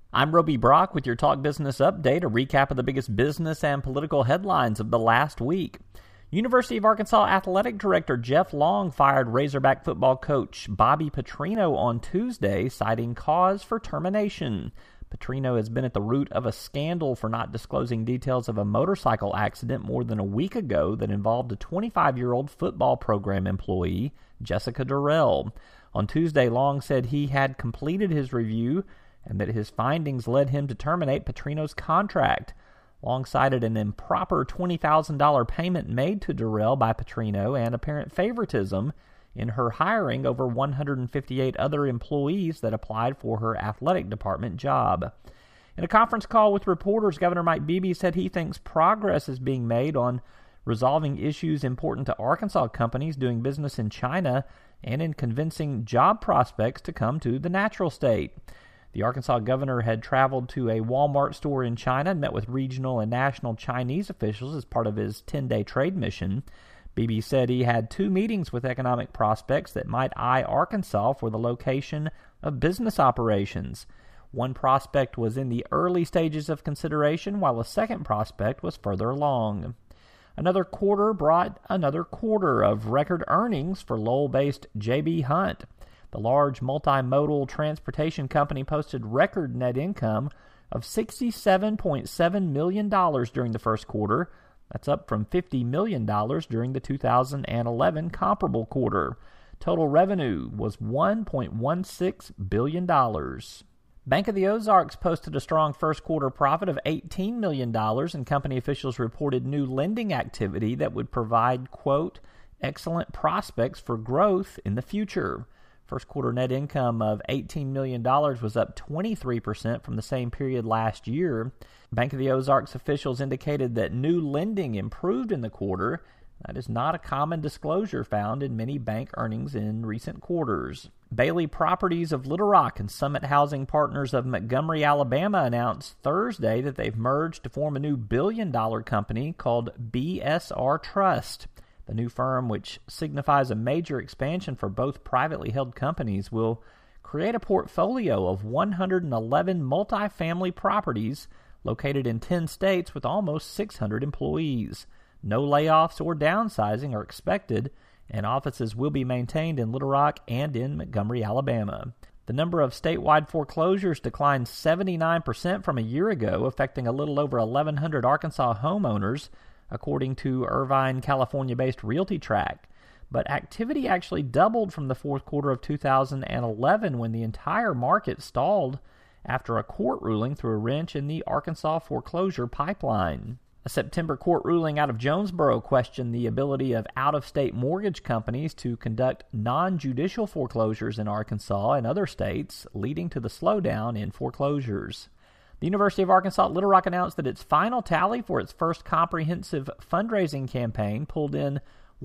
I'm Roby Brock with your Talk Business Update, a recap of the biggest business and political headlines of the last week. University of Arkansas Athletic Director Jeff Long fired Razorback football coach Bobby Petrino on Tuesday, citing cause for termination. Petrino has been at the root of a scandal for not disclosing details of a motorcycle accident more than a week ago that involved a 25-year-old football program employee, Jessica Durrell. On Tuesday, Long said he had completed his review and that his findings led him to terminate Petrino's contract. Long cited an improper $20,000 payment made to Durrell by Petrino and apparent favoritism in her hiring over 158 other employees that applied for her athletic department job. In a conference call with reporters, Governor Mike Beebe said he thinks progress is being made on resolving issues important to Arkansas companies doing business in China and in convincing job prospects to come to the natural state. The Arkansas governor had traveled to a Walmart store in China and met with regional and national Chinese officials as part of his 10-day trade mission. Beebe said he had 2 meetings with economic prospects that might eye Arkansas for the location of business operations. One prospect was in the early stages of consideration, while a second prospect was further along. Another quarter brought another quarter of record earnings for Lowell-based J.B. Hunt. The large multimodal transportation company posted record net income of $67.7 million during the first quarter. That's up from $50 million during the 2011 comparable quarter. Total revenue was $1.16 billion. Bank of the Ozarks posted a strong first quarter profit of $18 million, and company officials reported new lending activity that would provide, quote, excellent prospects for growth in the future. First quarter net income of $18 million was up 23% from the same period last year. Bank of the Ozarks officials indicated that new lending improved in the quarter. That is not a common disclosure found in many bank earnings in recent quarters. Bailey Properties of Little Rock and Summit Housing Partners of Montgomery, Alabama announced Thursday that they've merged to form a new billion-dollar company called BSR Trust. The new firm, which signifies a major expansion for both privately held companies, will create a portfolio of 111 multifamily properties located in 10 states with almost 600 employees. No layoffs or downsizing are expected, and offices will be maintained in Little Rock and in Montgomery, Alabama. The number of statewide foreclosures declined 79% from a year ago, affecting a little over 1,100 Arkansas homeowners, according to Irvine, California-based RealtyTrack. But activity actually doubled from the fourth quarter of 2011 when the entire market stalled after a court ruling threw a wrench in the Arkansas foreclosure pipeline. A September court ruling out of Jonesboro questioned the ability of out-of-state mortgage companies to conduct non-judicial foreclosures in Arkansas and other states, leading to the slowdown in foreclosures. The University of Arkansas at Little Rock announced that its final tally for its first comprehensive fundraising campaign pulled in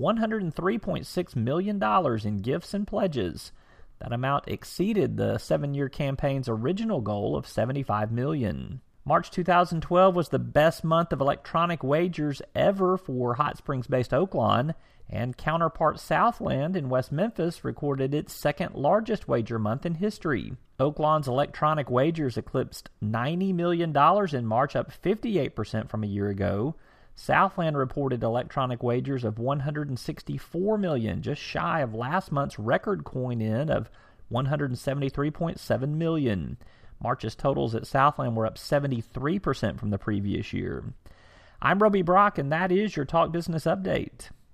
$103.6 million in gifts and pledges. That amount exceeded the 7-year campaign's original goal of $75 million. March 2012 was the best month of electronic wagers ever for Hot Springs-based Oaklawn, and counterpart Southland in West Memphis recorded its second largest wager month in history. Oaklawn's electronic wagers eclipsed $90 million in March, up 58% from a year ago. Southland reported electronic wagers of $164 million, just shy of last month's record coin-in of $173.7 million. March's totals at Southland were up 73% from the previous year. I'm Roby Brock, and that is your Talk Business Update.